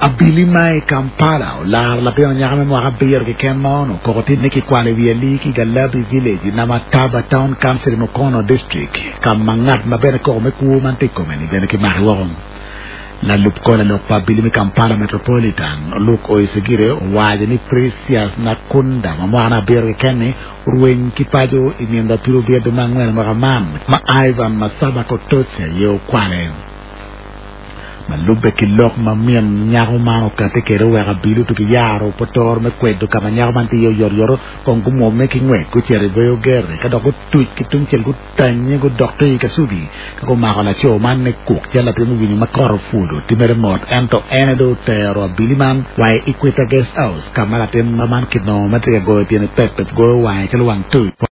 abilimai Kampala la pena nyame mo abir ke kemono ko tin neki kwale wieli ki galabi village na Mataba town council no kono district kam mangat mabere ko me ku man te ko meni bene ki mahwon la lup ko la abilimi Kampala metropolitan look o isigire waje ni precious na kunda mo ana bir ke kenni ruwen ki pajo ininda piro be de mangwen ma Ivan Masaba ko totse yo kwale malube kilok mamien nyago mano kate kero wega bilu tu ki yaro potor me kwedo kama nyago manti yo yor kongu mo me ki ngwe ku chere beyo gerre kada ko tuj ki tum chel ku tanye ku doktor yi ka subi kako mako la cho man ne kuk jala pe mu vini makoro fudo timere mot ento enedo tero biliman wae Equator Guest House kamala tem maman kino matriga go tiene pep go wae chelo wang tu